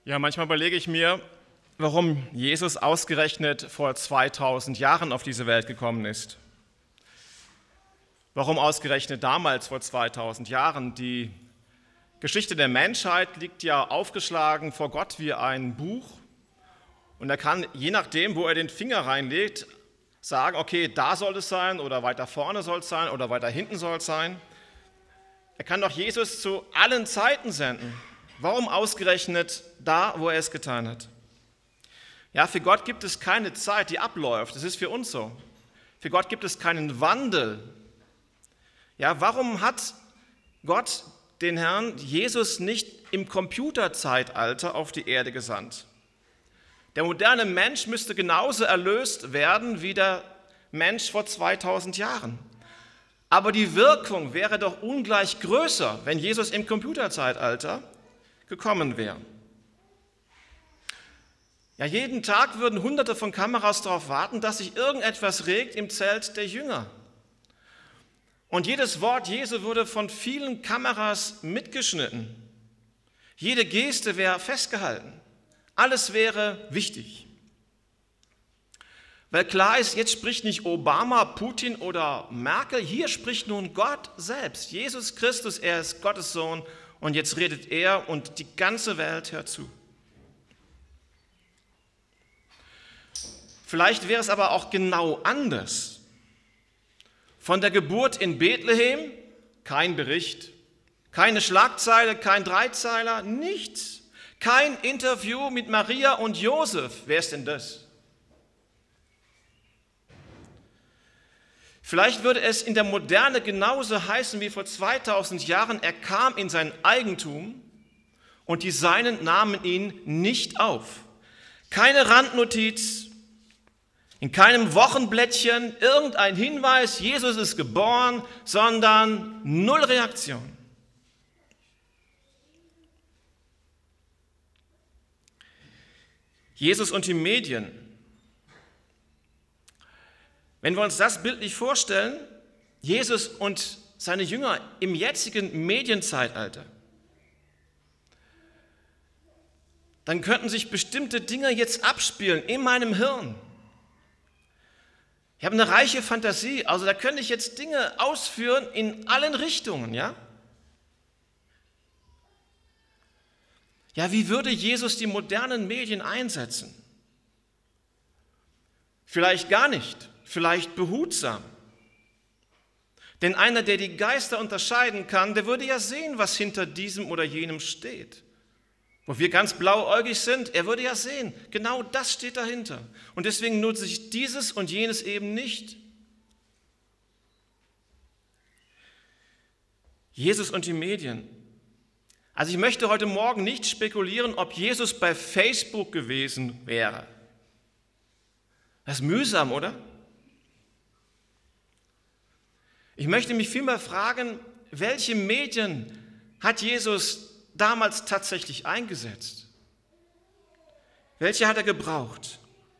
Ja, manchmal überlege ich mir, warum Jesus ausgerechnet vor 2000 Jahren auf diese Welt gekommen ist. Warum ausgerechnet damals vor 2000 Jahren? Die Geschichte der Menschheit liegt ja aufgeschlagen vor Gott wie ein Buch. Und er kann, je nachdem, wo er den Finger reinlegt, sagen, okay, da soll es sein oder weiter vorne soll es sein oder weiter hinten soll es sein. Er kann doch Jesus zu allen Zeiten senden. Warum ausgerechnet da, wo er es getan hat? Ja, für Gott gibt es keine Zeit, die abläuft. Das ist für uns so. Für Gott gibt es keinen Wandel. Ja, warum hat Gott den Herrn Jesus nicht im Computerzeitalter auf die Erde gesandt? Der moderne Mensch müsste genauso erlöst werden wie der Mensch vor 2000 Jahren. Aber die Wirkung wäre doch ungleich größer, wenn Jesus im Computerzeitalter gekommen wäre. Ja, jeden Tag würden Hunderte von Kameras darauf warten, dass sich irgendetwas regt im Zelt der Jünger. Und jedes Wort Jesu würde von vielen Kameras mitgeschnitten. Jede Geste wäre festgehalten. Alles wäre wichtig. Weil klar ist, jetzt spricht nicht Obama, Putin oder Merkel, hier spricht nun Gott selbst. Jesus Christus, er ist Gottes Sohn und jetzt redet er und die ganze Welt hört zu. Vielleicht wäre es aber auch genau anders. Von der Geburt in Bethlehem kein Bericht, keine Schlagzeile, kein Dreizeiler, nichts. Kein Interview mit Maria und Josef. Wer ist denn das? Vielleicht würde es in der Moderne genauso heißen wie vor 2000 Jahren, er kam in sein Eigentum und die Seinen nahmen ihn nicht auf. Keine Randnotiz, in keinem Wochenblättchen irgendein Hinweis, Jesus ist geboren, sondern null Reaktion. Jesus und die Medien. Wenn wir uns das bildlich vorstellen, Jesus und seine Jünger im jetzigen Medienzeitalter, dann könnten sich bestimmte Dinge jetzt abspielen in meinem Hirn. Ich habe eine reiche Fantasie, also da könnte ich jetzt Dinge ausführen in allen Richtungen, ja? Ja, wie würde Jesus die modernen Medien einsetzen? Vielleicht gar nicht, vielleicht behutsam. Denn einer, der die Geister unterscheiden kann, der würde ja sehen, was hinter diesem oder jenem steht. Wo wir ganz blauäugig sind, er würde ja sehen, genau das steht dahinter. Und deswegen nutze ich dieses und jenes eben nicht. Jesus und die Medien. Also ich möchte heute Morgen nicht spekulieren, ob Jesus bei Facebook gewesen wäre. Das ist mühsam, oder? Ich möchte mich vielmehr fragen, welche Medien hat Jesus damals tatsächlich eingesetzt? Welche hat er gebraucht?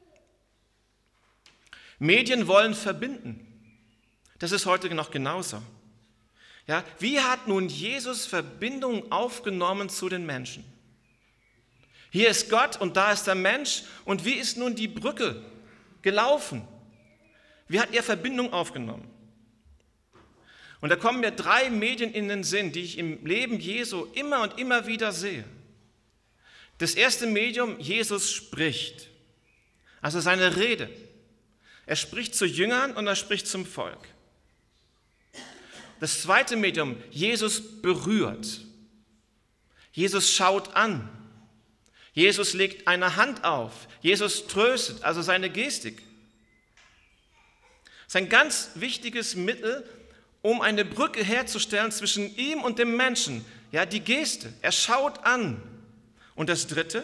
Medien wollen verbinden. Das ist heute noch genauso. Ja, wie hat nun Jesus Verbindung aufgenommen zu den Menschen? Hier ist Gott und da ist der Mensch. Und wie ist nun die Brücke gelaufen? Wie hat er Verbindung aufgenommen? Und da kommen mir 3 Medien in den Sinn, die ich im Leben Jesu immer und immer wieder sehe. Das erste Medium, Jesus spricht, also seine Rede. Er spricht zu Jüngern und er spricht zum Volk. Das zweite Medium, Jesus berührt. Jesus schaut an. Jesus legt eine Hand auf. Jesus tröstet, also seine Gestik. Das ist ein ganz wichtiges Mittel, um eine Brücke herzustellen zwischen ihm und dem Menschen. Ja, die Geste. Er schaut an. Und das dritte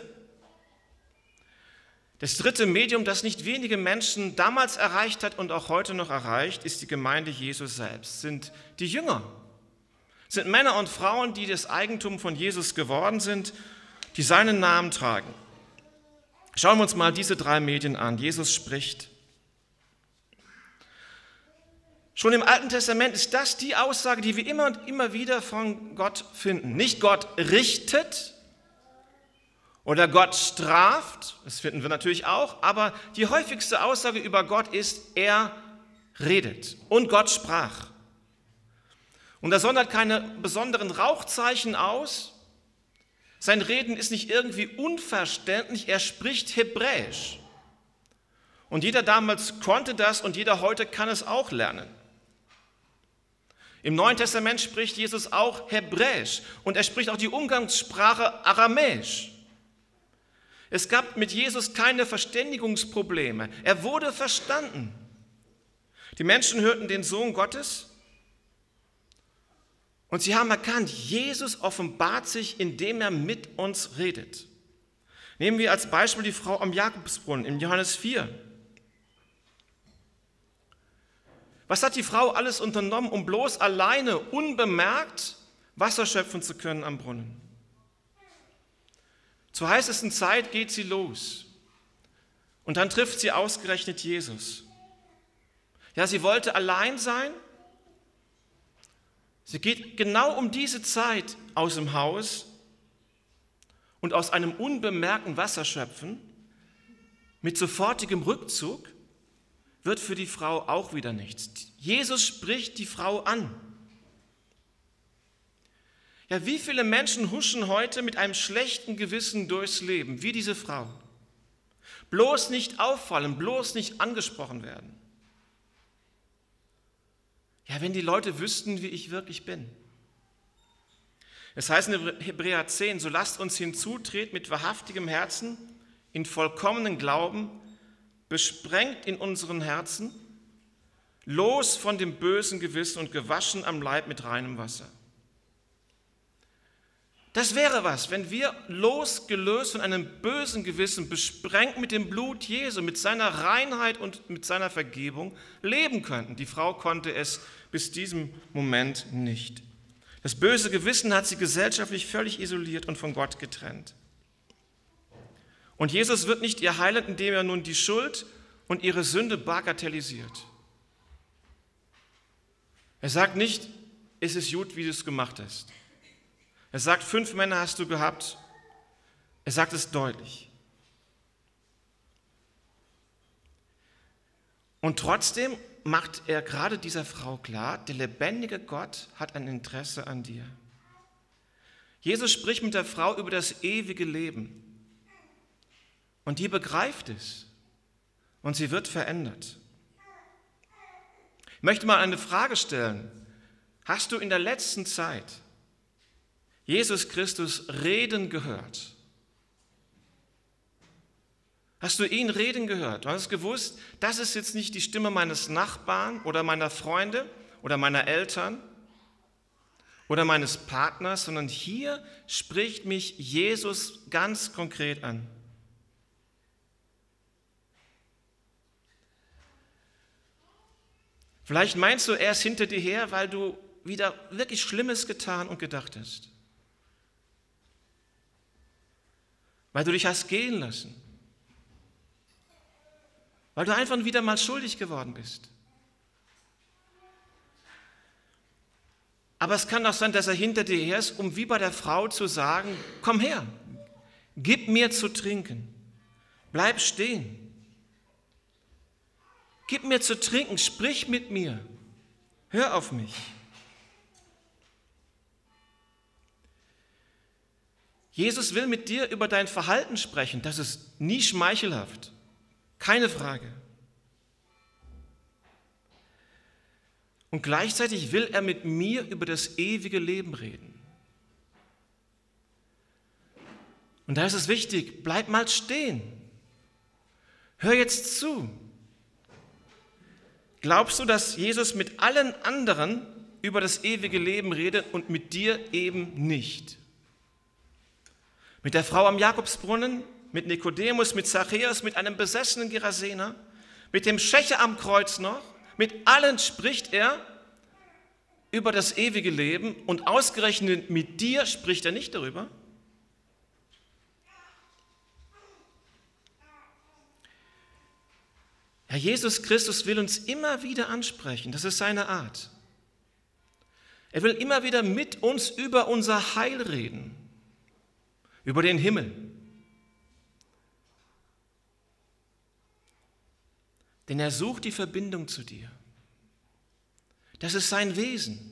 Medium, das nicht wenige Menschen damals erreicht hat und auch heute noch erreicht, ist die Gemeinde Jesu selbst, sind die Jünger. Sind Männer und Frauen, die das Eigentum von Jesus geworden sind, die seinen Namen tragen. Schauen wir uns mal diese 3 Medien an. Jesus spricht. Schon im Alten Testament ist das die Aussage, die wir immer und immer wieder von Gott finden. Nicht Gott richtet Oder Gott straft, das finden wir natürlich auch, aber die häufigste Aussage über Gott ist, er redet und Gott sprach. Und er sondert keine besonderen Rauchzeichen aus. Sein Reden ist nicht irgendwie unverständlich, er spricht Hebräisch. Und jeder damals konnte das und jeder heute kann es auch lernen. Im Neuen Testament spricht Jesus auch Hebräisch und er spricht auch die Umgangssprache Aramäisch. Es gab mit Jesus keine Verständigungsprobleme. Er wurde verstanden. Die Menschen hörten den Sohn Gottes und sie haben erkannt, Jesus offenbart sich, indem er mit uns redet. Nehmen wir als Beispiel die Frau am Jakobsbrunnen in Johannes 4. Was hat die Frau alles unternommen, um bloß alleine, unbemerkt Wasser schöpfen zu können am Brunnen? Zur heißesten Zeit geht sie los und dann trifft sie ausgerechnet Jesus. Ja, sie wollte allein sein. Sie geht genau um diese Zeit aus dem Haus und aus einem unbemerkten Wasserschöpfen mit sofortigem Rückzug wird für die Frau auch wieder nichts. Jesus spricht die Frau an. Ja, wie viele Menschen huschen heute mit einem schlechten Gewissen durchs Leben, wie diese Frau? Bloß nicht auffallen, bloß nicht angesprochen werden. Ja, wenn die Leute wüssten, wie ich wirklich bin. Es heißt in Hebräer 10, so lasst uns hinzutreten mit wahrhaftigem Herzen, in vollkommenen Glauben, besprengt in unseren Herzen, los von dem bösen Gewissen und gewaschen am Leib mit reinem Wasser. Das wäre was, wenn wir losgelöst von einem bösen Gewissen, besprengt mit dem Blut Jesu, mit seiner Reinheit und mit seiner Vergebung leben könnten. Die Frau konnte es bis diesem Moment nicht. Das böse Gewissen hat sie gesellschaftlich völlig isoliert und von Gott getrennt. Und Jesus wird nicht ihr heilen, indem er nun die Schuld und ihre Sünde bagatellisiert. Er sagt nicht, es ist gut, wie du es gemacht hast. Er sagt, 5 Männer hast du gehabt. Er sagt es deutlich. Und trotzdem macht er gerade dieser Frau klar, der lebendige Gott hat ein Interesse an dir. Jesus spricht mit der Frau über das ewige Leben. Und die begreift es. Und sie wird verändert. Ich möchte mal eine Frage stellen. Hast du in der letzten Zeit Jesus Christus reden gehört? Hast du ihn reden gehört? Du hast gewusst, das ist jetzt nicht die Stimme meines Nachbarn oder meiner Freunde oder meiner Eltern oder meines Partners, sondern hier spricht mich Jesus ganz konkret an. Vielleicht meinst du, er ist hinter dir her, weil du wieder wirklich Schlimmes getan und gedacht hast. Weil du dich hast gehen lassen. Weil du einfach wieder mal schuldig geworden bist. Aber es kann auch sein, dass er hinter dir her ist, um wie bei der Frau zu sagen, komm her, gib mir zu trinken, bleib stehen. Gib mir zu trinken, sprich mit mir, hör auf mich. Jesus will mit dir über dein Verhalten sprechen, das ist nie schmeichelhaft, keine Frage. Und gleichzeitig will er mit mir über das ewige Leben reden. Und da ist es wichtig, bleib mal stehen, hör jetzt zu. Glaubst du, dass Jesus mit allen anderen über das ewige Leben redet und mit dir eben nicht? Mit der Frau am Jakobsbrunnen, mit Nikodemus, mit Zachäus, mit einem besessenen Gerasener, mit dem Schächer am Kreuz noch, mit allen spricht er über das ewige Leben und ausgerechnet mit dir spricht er nicht darüber? Herr Jesus Christus will uns immer wieder ansprechen, das ist seine Art. Er will immer wieder mit uns über unser Heil reden, über den Himmel, Denn er sucht die Verbindung zu dir. Das ist sein Wesen.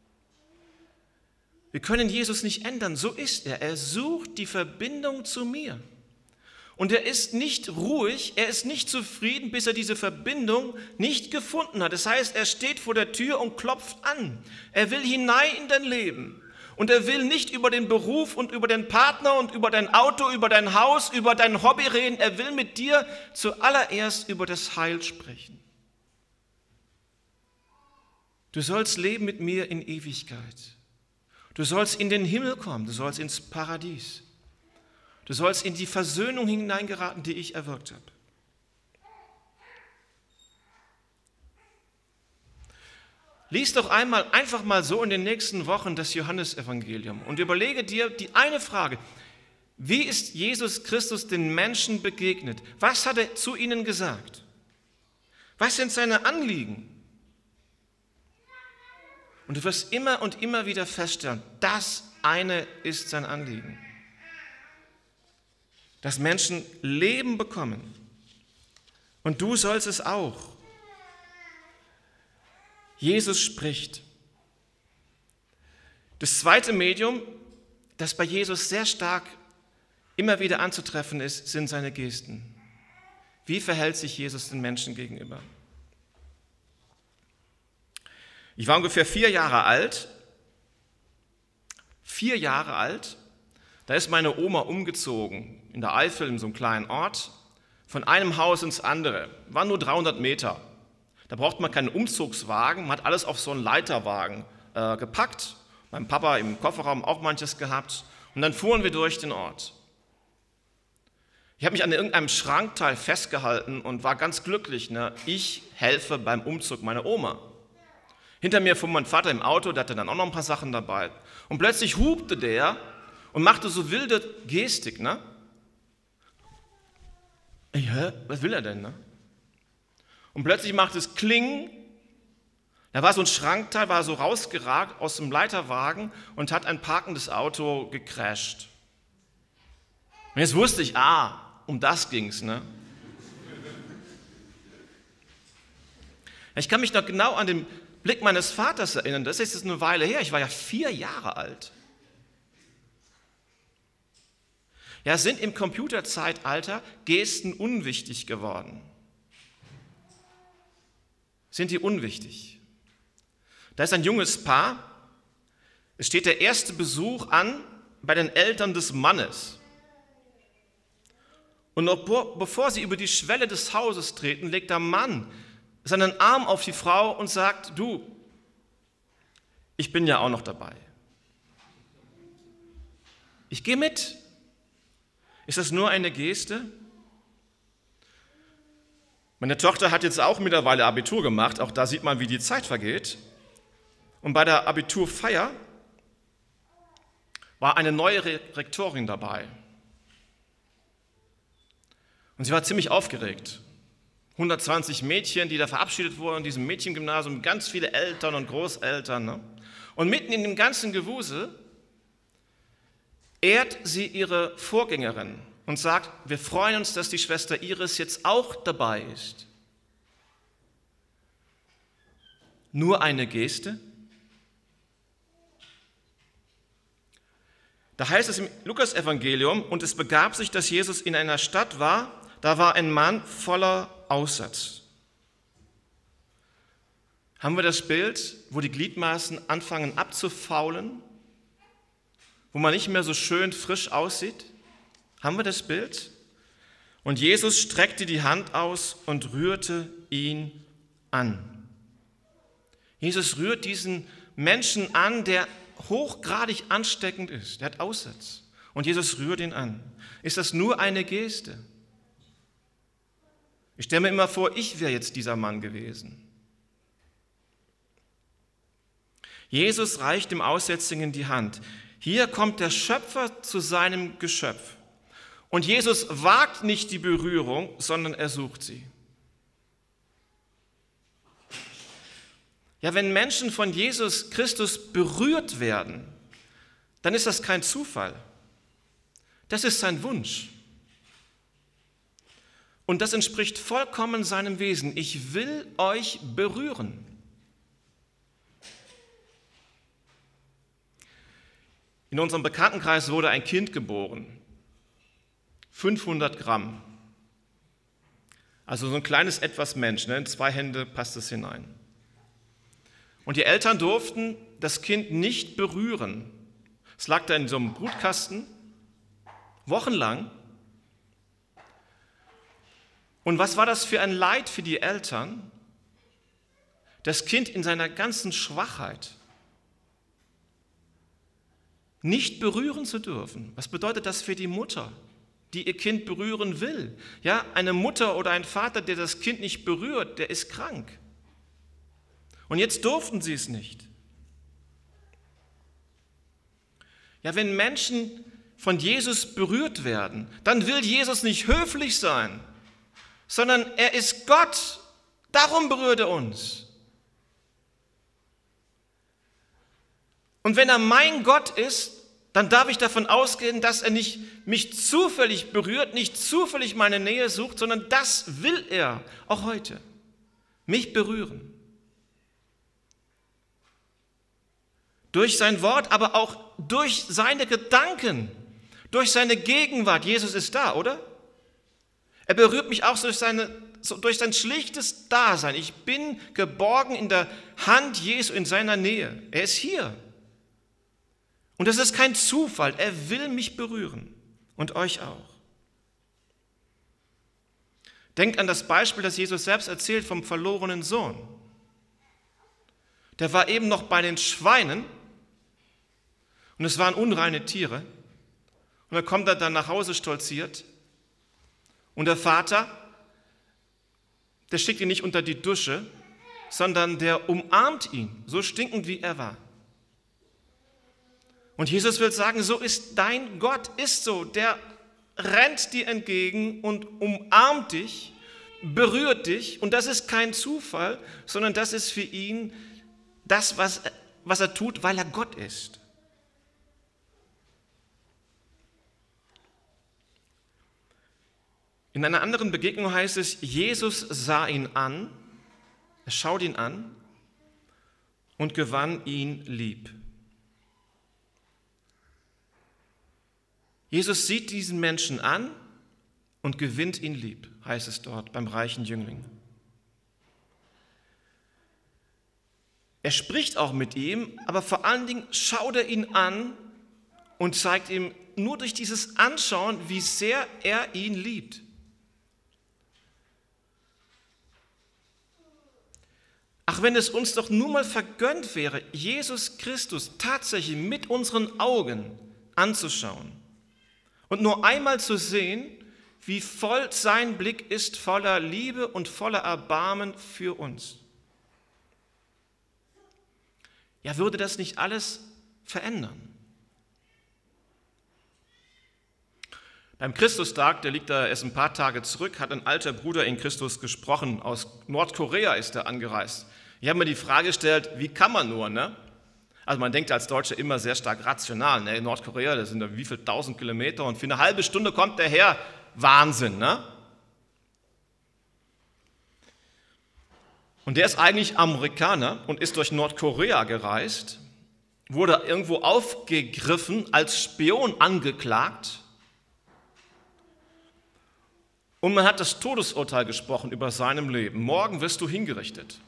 Wir können Jesus nicht ändern, so ist er. Er sucht die Verbindung zu mir. Und er ist nicht ruhig, er ist nicht zufrieden, bis er diese Verbindung nicht gefunden hat. Das heißt, er steht vor der Tür und klopft an. Er will hinein in dein Leben. Und er will nicht über den Beruf und über den Partner und über dein Auto, über dein Haus, über dein Hobby reden. Er will mit dir zuallererst über das Heil sprechen. Du sollst leben mit mir in Ewigkeit. Du sollst in den Himmel kommen, du sollst ins Paradies. Du sollst in die Versöhnung hineingeraten, die ich erwirkt habe. Lies doch einfach mal so in den nächsten Wochen das Johannesevangelium und überlege dir die eine Frage: Wie ist Jesus Christus den Menschen begegnet? Was hat er zu ihnen gesagt? Was sind seine Anliegen? Und du wirst immer und immer wieder feststellen, das eine ist sein Anliegen. Dass Menschen Leben bekommen. Und du sollst es auch. Jesus spricht. Das zweite Medium, das bei Jesus sehr stark immer wieder anzutreffen ist, sind seine Gesten. Wie verhält sich Jesus den Menschen gegenüber? Ich war ungefähr 4 Jahre alt. 4 Jahre alt. Da ist meine Oma umgezogen, in der Eifel, in so einem kleinen Ort, von einem Haus ins andere. Waren nur 300 Meter. Da braucht man keinen Umzugswagen, man hat alles auf so einen Leiterwagen gepackt. Mein Papa im Kofferraum auch manches gehabt. Und dann fuhren wir durch den Ort. Ich habe mich an irgendeinem Schrankteil festgehalten und war ganz glücklich. Ne? Ich helfe beim Umzug meiner Oma. Hinter mir fuhr mein Vater im Auto, der hatte dann auch noch ein paar Sachen dabei. Und plötzlich hupte der und machte so wilde Gestik. Ne? Was will er denn? Ne? Und plötzlich machte es Kling. Da war so ein Schrankteil, war so rausgeragt aus dem Leiterwagen und hat ein parkendes Auto gecrasht. Und jetzt wusste ich, um das ging's. Ne? Ich kann mich noch genau an den Blick meines Vaters erinnern. Das ist jetzt eine Weile her. Ich war ja 4 Jahre alt. Ja, sind im Computerzeitalter Gesten unwichtig geworden? Sind die unwichtig? Da ist ein junges Paar. Es steht der erste Besuch an bei den Eltern des Mannes. Und noch bevor sie über die Schwelle des Hauses treten, legt der Mann seinen Arm auf die Frau und sagt: Du, ich bin ja auch noch dabei. Ich gehe mit. Ist das nur eine Geste? Meine Tochter hat jetzt auch mittlerweile Abitur gemacht. Auch da sieht man, wie die Zeit vergeht. Und bei der Abiturfeier war eine neue Rektorin dabei. Und sie war ziemlich aufgeregt. 120 Mädchen, die da verabschiedet wurden in diesem Mädchengymnasium, ganz viele Eltern und Großeltern. Ne? Und mitten in dem ganzen Gewusel ehrt sie ihre Vorgängerin und sagt: Wir freuen uns, dass die Schwester Iris jetzt auch dabei ist. Nur eine Geste? Da heißt es im Lukasevangelium: Und es begab sich, dass Jesus in einer Stadt war, da war ein Mann voller Aussatz. Haben wir das Bild, wo die Gliedmaßen anfangen abzufaulen, wo man nicht mehr so schön frisch aussieht? Haben wir das Bild? Und Jesus streckte die Hand aus und rührte ihn an. Jesus rührt diesen Menschen an, der hochgradig ansteckend ist. Der hat Aussatz. Und Jesus rührt ihn an. Ist das nur eine Geste? Ich stelle mir immer vor, ich wäre jetzt dieser Mann gewesen. Jesus reicht dem Aussätzigen die Hand. Hier kommt der Schöpfer zu seinem Geschöpf. Und Jesus wagt nicht die Berührung, sondern er sucht sie. Ja, wenn Menschen von Jesus Christus berührt werden, dann ist das kein Zufall. Das ist sein Wunsch. Und das entspricht vollkommen seinem Wesen. Ich will euch berühren. In unserem Bekanntenkreis wurde ein Kind geboren. 500 Gramm. Also so ein kleines etwas Mensch, ne? In 2 Hände passt es hinein. Und die Eltern durften das Kind nicht berühren. Es lag da in so einem Brutkasten, wochenlang. Und was war das für ein Leid für die Eltern, das Kind in seiner ganzen Schwachheit nicht berühren zu dürfen? Was bedeutet das für die Mutter, die ihr Kind berühren will? Ja, eine Mutter oder ein Vater, der das Kind nicht berührt, der ist krank. Und jetzt durften sie es nicht. Ja, wenn Menschen von Jesus berührt werden, dann will Jesus nicht höflich sein, sondern er ist Gott. Darum berührt er uns. Und wenn er mein Gott ist, dann darf ich davon ausgehen, dass er nicht mich zufällig berührt, nicht zufällig meine Nähe sucht, sondern das will er auch heute, mich berühren. Durch sein Wort, aber auch durch seine Gedanken, durch seine Gegenwart. Jesus ist da, oder? Er berührt mich auch durch sein schlichtes Dasein. Ich bin geborgen in der Hand Jesu, in seiner Nähe. Er ist hier. Und das ist kein Zufall. Er will mich berühren und euch auch. Denkt an das Beispiel, das Jesus selbst erzählt vom verlorenen Sohn. Der war eben noch bei den Schweinen und es waren unreine Tiere. Und dann kommt er dann nach Hause stolziert und der Vater, der schickt ihn nicht unter die Dusche, sondern der umarmt ihn, so stinkend wie er war. Und Jesus will sagen, so ist dein Gott, ist so, der rennt dir entgegen und umarmt dich, berührt dich. Und das ist kein Zufall, sondern das ist für ihn das, was er tut, weil er Gott ist. In einer anderen Begegnung heißt es, Jesus sah ihn an, er schaut ihn an und gewann ihn lieb. Jesus sieht diesen Menschen an und gewinnt ihn lieb, heißt es dort beim reichen Jüngling. Er spricht auch mit ihm, aber vor allen Dingen schaut er ihn an und zeigt ihm nur durch dieses Anschauen, wie sehr er ihn liebt. Ach, wenn es uns doch nur mal vergönnt wäre, Jesus Christus tatsächlich mit unseren Augen anzuschauen und nur einmal zu sehen, wie voll sein Blick ist, voller Liebe und voller Erbarmen für uns. Ja, würde das nicht alles verändern? Beim Christustag, der liegt da erst ein paar Tage zurück, hat ein alter Bruder in Christus gesprochen. Aus Nordkorea ist er angereist. Ich habe mir die Frage gestellt, wie kann man nur, ne? Also man denkt als Deutscher immer sehr stark rational, ne? In Nordkorea, das sind da wie viel 1000 Kilometer und für eine halbe Stunde kommt der her. Wahnsinn, ne? Und der ist eigentlich Amerikaner und ist durch Nordkorea gereist, wurde irgendwo aufgegriffen, als Spion angeklagt. Und man hat das Todesurteil gesprochen über seinem Leben. Morgen wirst du hingerichtet.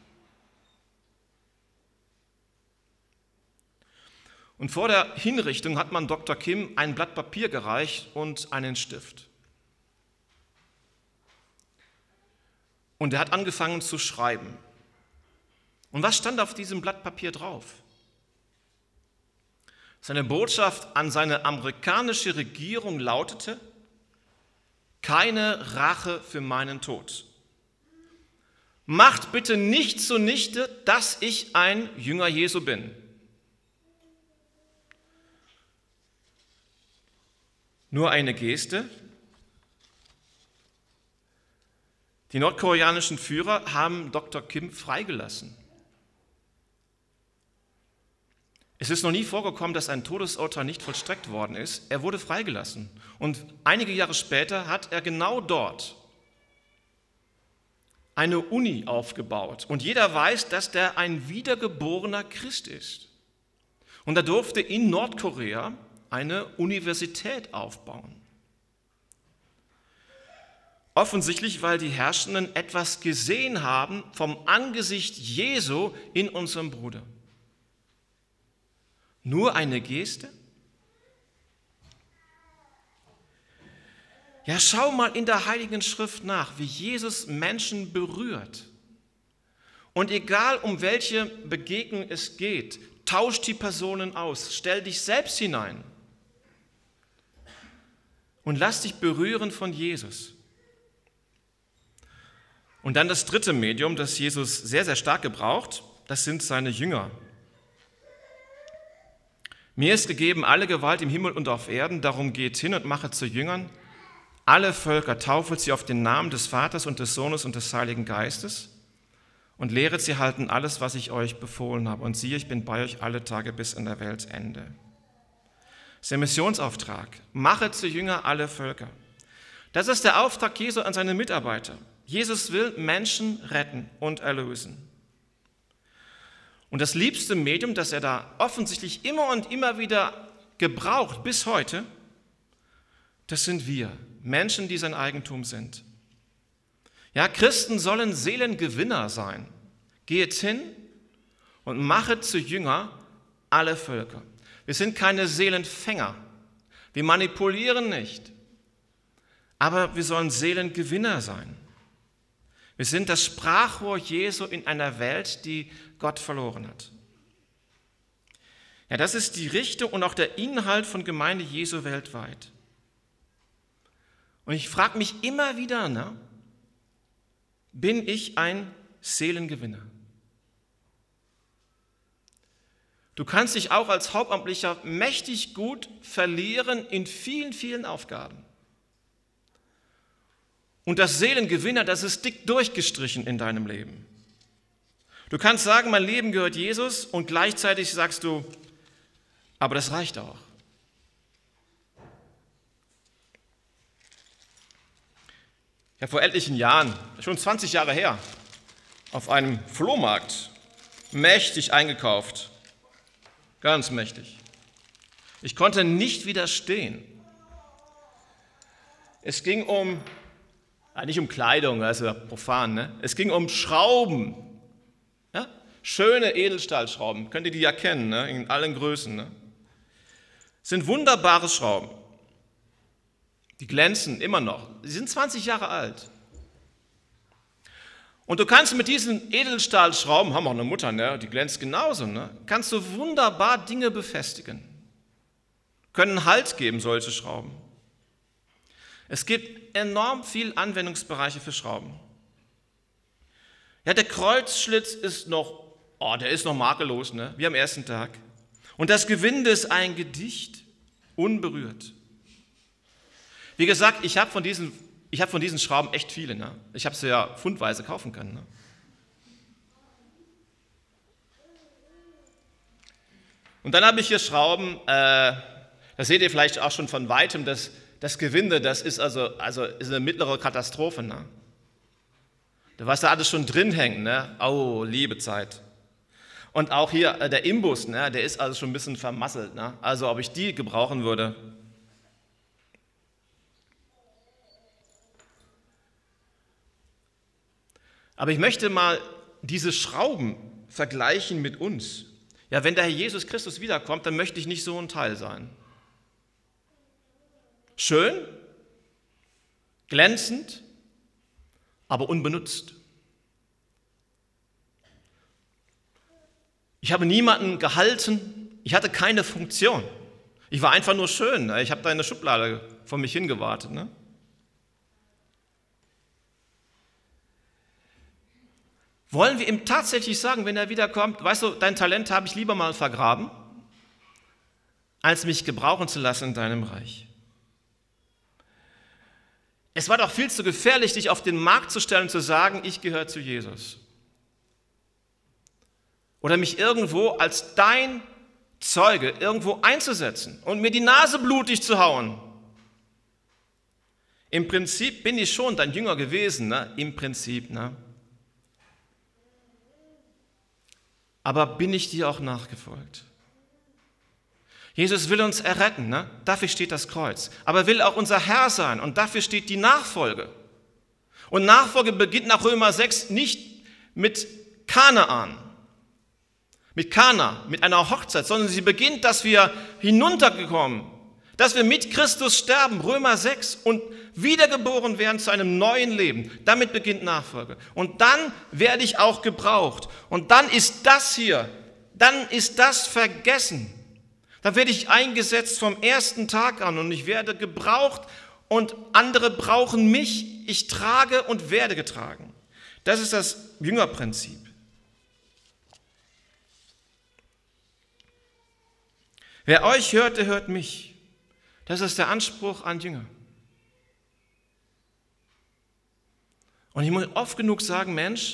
Und vor der Hinrichtung hat man Dr. Kim ein Blatt Papier gereicht und einen Stift. Und er hat angefangen zu schreiben. Und was stand auf diesem Blatt Papier drauf? Seine Botschaft an seine amerikanische Regierung lautete: Keine Rache für meinen Tod. Macht bitte nicht zunichte, dass ich ein Jünger Jesu bin. Nur eine Geste. Die nordkoreanischen Führer haben Dr. Kim freigelassen. Es ist noch nie vorgekommen, dass ein Todesurteil nicht vollstreckt worden ist. Er wurde freigelassen. Und einige Jahre später hat er genau dort eine Uni aufgebaut. Und jeder weiß, dass der ein wiedergeborener Christ ist. Und er durfte in Nordkorea eine Universität aufbauen. Offensichtlich, weil die Herrschenden etwas gesehen haben vom Angesicht Jesu in unserem Bruder. Nur eine Geste? Ja, schau mal in der Heiligen Schrift nach, wie Jesus Menschen berührt. Und egal um welche Begegnung es geht, tausch die Personen aus, stell dich selbst hinein und lass dich berühren von Jesus. Und dann das dritte Medium, das Jesus sehr, sehr stark gebraucht, das sind seine Jünger. Mir ist gegeben alle Gewalt im Himmel und auf Erden, darum geht hin und machet zu Jüngern alle Völker, taufet sie auf den Namen des Vaters und des Sohnes und des Heiligen Geistes und lehret sie halten alles, was ich euch befohlen habe. Und siehe, ich bin bei euch alle Tage bis an der Weltende. Das ist der Missionsauftrag. Machet zu Jünger alle Völker. Das ist der Auftrag Jesu an seine Mitarbeiter. Jesus will Menschen retten und erlösen. Und das liebste Medium, das er da offensichtlich immer und immer wieder gebraucht, bis heute, das sind wir, Menschen, die sein Eigentum sind. Ja, Christen sollen Seelengewinner sein. Geht hin und machet zu Jünger alle Völker. Wir sind keine Seelenfänger. Wir manipulieren nicht. Aber wir sollen Seelengewinner sein. Wir sind das Sprachrohr Jesu in einer Welt, die Gott verloren hat. Ja, das ist die Richtung und auch der Inhalt von Gemeinde Jesu weltweit. Und ich frage mich immer wieder, bin ich ein Seelengewinner? Du kannst dich auch als Hauptamtlicher mächtig gut verlieren in vielen, vielen Aufgaben. Und das Seelengewinner, das ist dick durchgestrichen in deinem Leben. Du kannst sagen, mein Leben gehört Jesus und gleichzeitig sagst du, aber das reicht auch. Ich habe vor etlichen Jahren, schon 20 Jahre her, auf einem Flohmarkt mächtig eingekauft. Ganz mächtig. Ich konnte nicht widerstehen. Es ging nicht um Kleidung, das ist ja profan, ne? Es ging um Schrauben. Ja? Schöne Edelstahlschrauben, könnt ihr die ja kennen, ne? In allen Größen. Ne? Es sind wunderbare Schrauben. Die glänzen immer noch. Sie sind 20 Jahre alt. Und du kannst mit diesen Edelstahlschrauben, haben auch eine Mutter, ne? Die glänzt genauso, ne? Kannst du wunderbar Dinge befestigen. Können Halt geben, solche Schrauben. Es gibt enorm viele Anwendungsbereiche für Schrauben. Ja, der Kreuzschlitz ist noch, der ist noch makellos, ne? Wie am ersten Tag. Und das Gewinde ist ein Gedicht, unberührt. Wie gesagt, ich habe von diesen Schrauben echt viele. Ne? Ich habe sie ja pfundweise kaufen können. Ne? Und dann habe ich hier Schrauben, das seht ihr vielleicht auch schon von Weitem, das Gewinde, das ist also ist eine mittlere Katastrophe. Ne? Was da alles schon drin hängt, ne? Oh, liebe Zeit. Und auch hier der Imbus, ne? Der ist also schon ein bisschen vermasselt. Ne? Also ob ich die gebrauchen würde. Aber ich möchte mal diese Schrauben vergleichen mit uns. Ja, wenn der Herr Jesus Christus wiederkommt, dann möchte ich nicht so ein Teil sein. Schön, glänzend, aber unbenutzt. Ich habe niemanden gehalten, ich hatte keine Funktion. Ich war einfach nur schön, ne? Ich habe da in der Schublade vor mich hingewartet. Ne? Wollen wir ihm tatsächlich sagen, wenn er wiederkommt, weißt du, dein Talent habe ich lieber mal vergraben, als mich gebrauchen zu lassen in deinem Reich. Es war doch viel zu gefährlich, dich auf den Markt zu stellen und zu sagen, ich gehöre zu Jesus. Oder mich irgendwo als dein Zeuge irgendwo einzusetzen und mir die Nase blutig zu hauen. Im Prinzip bin ich schon dein Jünger gewesen, ne? Im Prinzip, ne? aber bin ich dir auch nachgefolgt? Jesus will uns erretten, ne? Dafür steht das Kreuz. Aber er will auch unser Herr sein und dafür steht die Nachfolge. Und Nachfolge beginnt nach Römer 6 nicht mit Kanaan, mit Kana, mit einer Hochzeit, sondern sie beginnt, dass wir hinuntergekommen, dass wir mit Christus sterben, Römer 6, und wiedergeboren werden zu einem neuen Leben. Damit beginnt Nachfolge. Und dann werde ich auch gebraucht. Und dann ist das hier, dann ist das vergessen. Dann werde ich eingesetzt vom ersten Tag an und ich werde gebraucht und andere brauchen mich. Ich trage und werde getragen. Das ist das Jüngerprinzip. Wer euch hört, der hört mich. Das ist der Anspruch an Jünger. Und ich muss oft genug sagen, Mensch,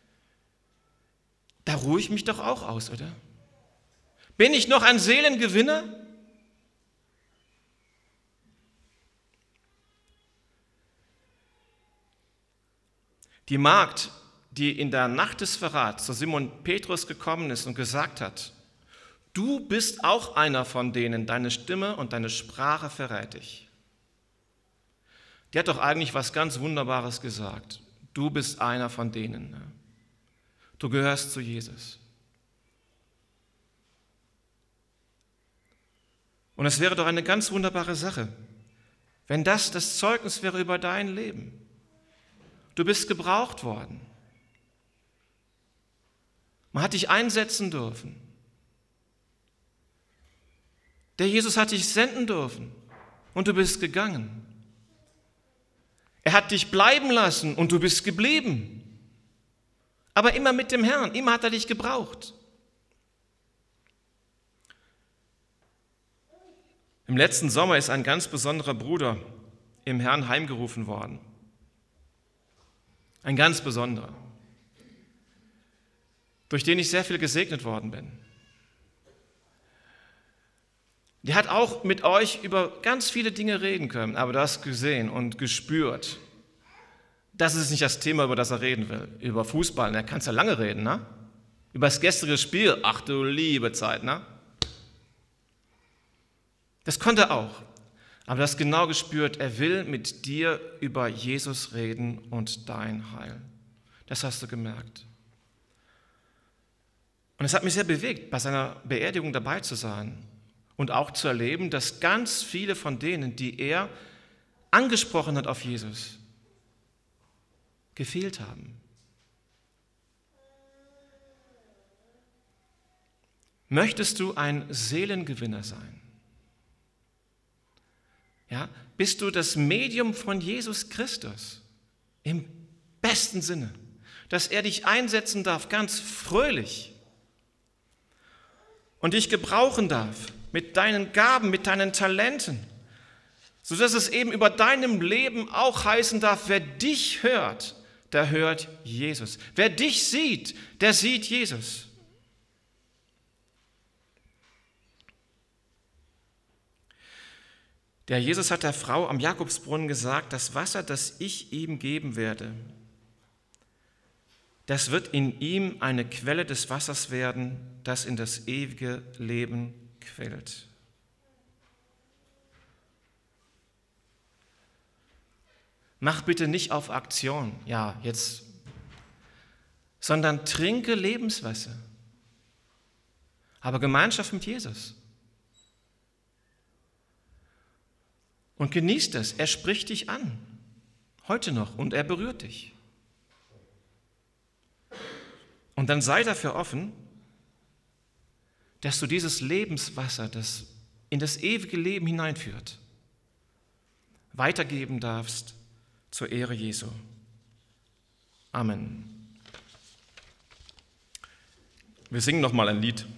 da ruhe ich mich doch auch aus, oder? Bin ich noch ein Seelengewinner? Die Magd, die in der Nacht des Verrats zu Simon Petrus gekommen ist und gesagt hat, du bist auch einer von denen, deine Stimme und deine Sprache verrät dich. Die hat doch eigentlich was ganz Wunderbares gesagt. Du bist einer von denen. Du gehörst zu Jesus. Und es wäre doch eine ganz wunderbare Sache, wenn das Zeugnis wäre über dein Leben. Du bist gebraucht worden. Man hat dich einsetzen dürfen. Der Jesus hat dich senden dürfen und du bist gegangen. Er hat dich bleiben lassen und du bist geblieben. Aber immer mit dem Herrn, immer hat er dich gebraucht. Im letzten Sommer ist ein ganz besonderer Bruder im Herrn heimgerufen worden. Ein ganz besonderer, durch den ich sehr viel gesegnet worden bin. Der hat auch mit euch über ganz viele Dinge reden können, aber du hast gesehen und gespürt, das ist nicht das Thema, über das er reden will. Über Fußball, da kannst du ja lange reden, ne? Über das gestrige Spiel, ach du liebe Zeit, ne? Das konnte er auch, aber du hast genau gespürt, er will mit dir über Jesus reden und dein Heil. Das hast du gemerkt. Und es hat mich sehr bewegt, bei seiner Beerdigung dabei zu sein. Und auch zu erleben, dass ganz viele von denen, die er angesprochen hat auf Jesus, gefehlt haben. Möchtest du ein Seelengewinner sein? Ja, bist du das Medium von Jesus Christus im besten Sinne, dass er dich einsetzen darf, ganz fröhlich und dich gebrauchen darf mit deinen Gaben, mit deinen Talenten, sodass es eben über deinem Leben auch heißen darf, wer dich hört, der hört Jesus. Wer dich sieht, der sieht Jesus. Der Jesus hat der Frau am Jakobsbrunnen gesagt, das Wasser, das ich ihm geben werde, das wird in ihm eine Quelle des Wassers werden, das in das ewige Leben quillt. Mach bitte nicht auf Aktion, ja, jetzt, sondern trinke Lebenswasser. Aber Gemeinschaft mit Jesus. Und genieß das, er spricht dich an, heute noch, und er berührt dich. Und dann sei dafür offen, dass du dieses Lebenswasser, das in das ewige Leben hineinführt, weitergeben darfst zur Ehre Jesu. Amen. Wir singen noch mal ein Lied.